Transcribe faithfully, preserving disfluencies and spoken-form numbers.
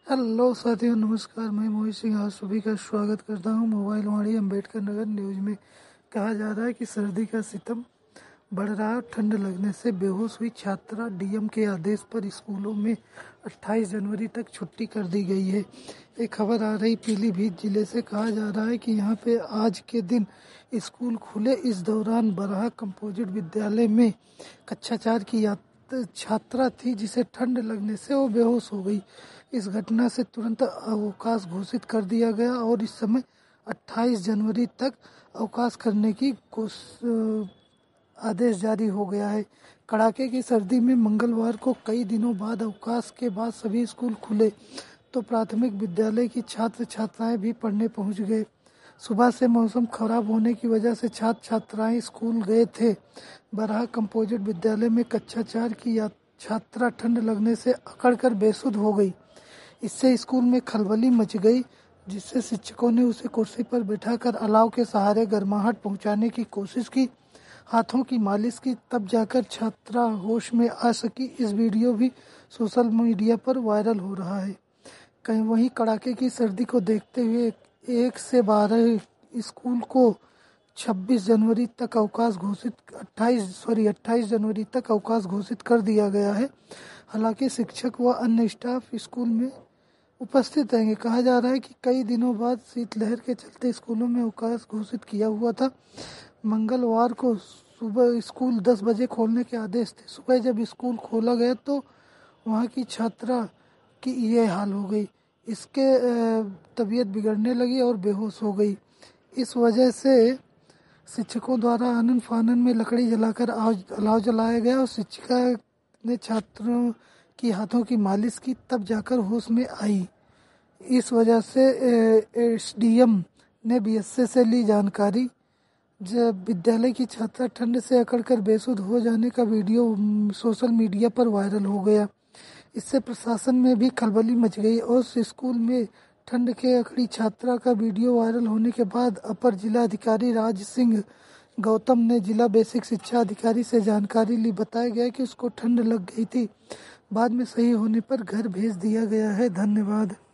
Hello साथियों, नमस्कार। मैं मोहित सिंह आप सभी का स्वागत करता हूं मोबाइल वाणी अम्बेडकर नगर न्यूज में। कहा जा रहा है कि सर्दी का सितम बढ़ रहा है। ठंड लगने से बेहोश हुई छात्रा, डीएम के आदेश पर स्कूलों में अट्ठाईस जनवरी तक छुट्टी कर दी गई है। एक खबर आ रही पीलीभीत जिले से। कहा जा रहा है कि यहां पे आज के दिन स्कूल खुले। इस दौरान बराह कंपोजिट विद्यालय में कक्षा चार की छात्रा थी जिसे ठंड लगने से वो बेहोश हो गई। इस घटना से तुरंत अवकाश घोषित कर दिया गया और इस समय अट्ठाईस जनवरी तक अवकाश करने की आदेश जारी हो गया है। कड़ाके की सर्दी में मंगलवार को कई दिनों बाद अवकाश के बाद सभी स्कूल खुले तो प्राथमिक विद्यालय की छात्र छात्राएं भी पढ़ने पहुंच गए। सुबह से मौसम खराब होने की वजह से छात्र छात्राएं स्कूल गए थे। बराह कंपोजिट विद्यालय में कक्षा चार की छात्रा ठंड लगने से अकड़कर बेसुध हो गई। इससे स्कूल में खलबली मच गई, जिससे शिक्षकों ने उसे कुर्सी पर बैठाकर अलाव के सहारे गर्माहट पहुंचाने की कोशिश की। हाथों की मालिश की, तब जाकर छात्रा होश में आ सकी। इस वीडियो भी सोशल मीडिया पर वायरल हो रहा है। कहीं वहीं कड़ाके की सर्दी को देखते हुए एक से बारह स्कूल को छब्बीस जनवरी तक अवकाश घोषित अट्ठाईस सॉरी अट्ठाईस जनवरी तक अवकाश घोषित कर दिया गया है। हालांकि शिक्षक व अन्य स्टाफ स्कूल में उपस्थित रहेंगे। कहा जा रहा है कि कई दिनों बाद शीतलहर के चलते स्कूलों में अवकाश घोषित किया हुआ था। मंगलवार को सुबह स्कूल दस बजे खोलने के आदेश थे। सुबह जब स्कूल खोला गया तो वहाँ की छात्रा की ये हाल हो गई। इसके तबीयत बिगड़ने लगी और बेहोश हो गई। इस वजह से शिक्षकों द्वारा आनन फानन में लकड़ी जलाकर अलाव जलाया गया और शिक्षिका ने छात्रों की हाथों की मालिश की, तब जाकर होश में आई। इस वजह से एसडीएम ने बीएसए से ली जानकारी। जब विद्यालय की छात्रा ठंड से अकड़कर बेसुध हो जाने का वीडियो सोशल मीडिया पर वायरल हो गया। इससे प्रशासन में भी खलबली मच गई और स्कूल में ठंड के अकड़ी छात्रा का वीडियो वायरल होने के बाद अपर जिला अधिकारी राज सिंह गौतम ने जिला बेसिक शिक्षा अधिकारी से जानकारी ली। बताया गया कि उसको ठंड लग गई थी, बाद में सही होने पर घर भेज दिया गया है। धन्यवाद।